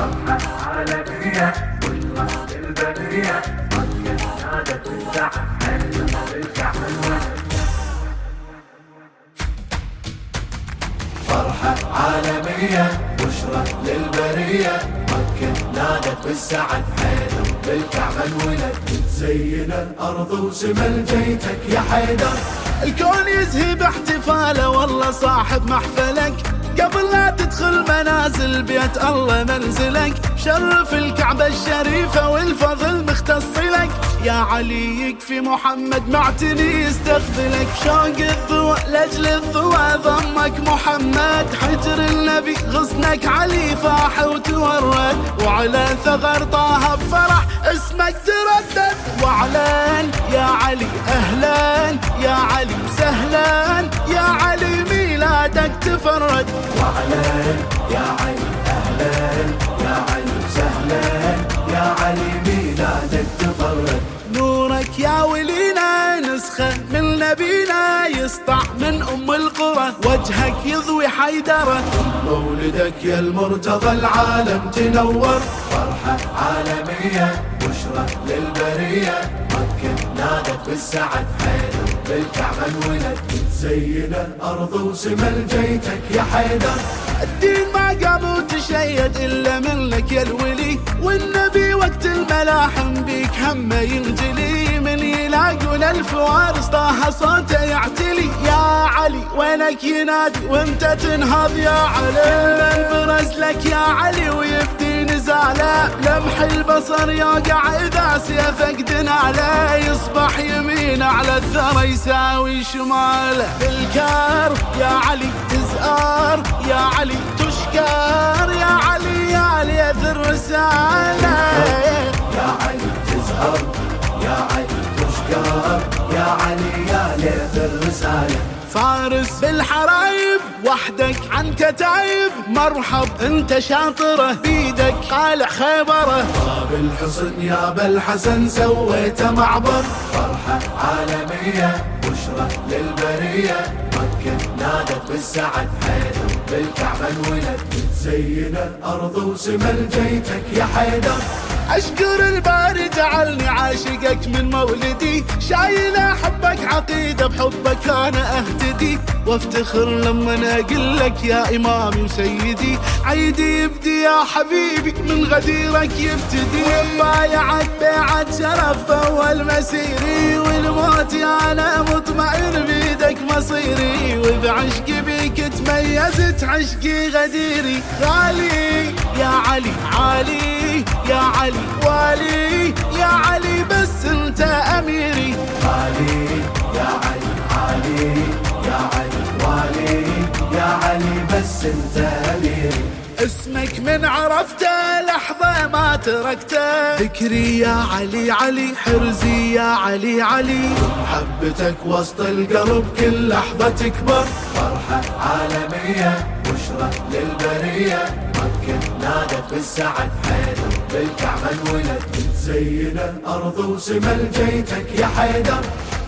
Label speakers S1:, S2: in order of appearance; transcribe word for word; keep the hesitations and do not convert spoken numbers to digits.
S1: فرحة عالمية بشرى للبرية مكة نادت بالسعد حيدر بالكعبة الولد. فرحة عالمية بشرى للبرية مكة نادت بالسعد حيدر بالكعبة الولد. تزين الأرض وسمل جيتك يا حيدر.
S2: الكون يزهي باحتفاله والله صاحب محفلك، قبل لا تدخل منازل بيت الله منزلك. شرف الكعبة الشريفة والفضل مختص لك، يا علي يكفي محمد معتني يستقبلك. شوق الضوء لاجل الضوء ضمك محمد، حجر النبي غصنك علي فاح وتورد. وعلى ثغر طه بفرح اسمك تردد، واعلان يا علي اهلا يا علي سهلا يا علي ميلادك تفرد.
S1: واعلان يا علي اهلا يا علي سهلا يا علي ميلادك تفرد.
S2: نورك يا ولينا نسخة من نبينا يسطع من أم القرى، وجهك يضوي حيدرة.
S1: مولدك يا المرتضى العالم تنور. فرحة عالمية بشرى للبرية مكة نادت بالسعد حيدر بالكعبة الولد. تزين الأرض وسمل جيتك يا حيدر.
S2: الدين ما قام وتشيد إلا منك يا الولي، والنبي وقت الملاحم بيك همه ينجلي. من يلاقون الفوارس طه صوته يعتلي، يا علي وينك ينادي وانت تنهض يا علي. من برز لك يا علي ويبدي نزاله، لمح البصر يوقع إذا سيفك دناله. يصبح يمين على الثرى يساوي شماله، بالكار يا علي تزار يا علي تشكر يا علي يا ليث الرسالة.
S1: يا علي تزهر يا علي تشكر يا علي يا ليث الرسالة.
S2: فارس بالحرايب وحدك عن كتايب، مرحب انت شاطره بيدك قالع خيبره.
S1: طاب الحصن يا بالحسن سويته معبر. فرحة عالمية بشرى للبرية مكة نادت بالسعد حيدر بالكعبة الولد. تزين الأرض وسمل جيتك يا حيدر.
S2: أشكر الباري جعلني عاشقك من مولدي، شايل حبك عقيدة بحبك أنا أهتدي. وافتخر لما أقول لك يا إمامي وسيدي، عيدي يبدي يا حبيبي من غديرك يبتدي. وبايعك بيعة شرف أول مسيري، والموت أنا مطمئن بيدك مصيري. وبعشقي بيك تميزت عشقي غديري. غالي يا علي عالي يا علي والي يا علي بس انت اميري.
S1: غالي يا علي عالي يا علي والي يا علي بس انت اميري.
S2: اسمك من عرفته لحظة ما تركته، ذكري يا علي علي حرزي يا علي علي.
S1: محبتك وسط القلب كل لحظة تكبر. فرحة عالمية بشرى للبرية مكة نادت بالسعد حيدر بالكعبة الولد. تزين الأرض وسمل جيتك يا حيدر.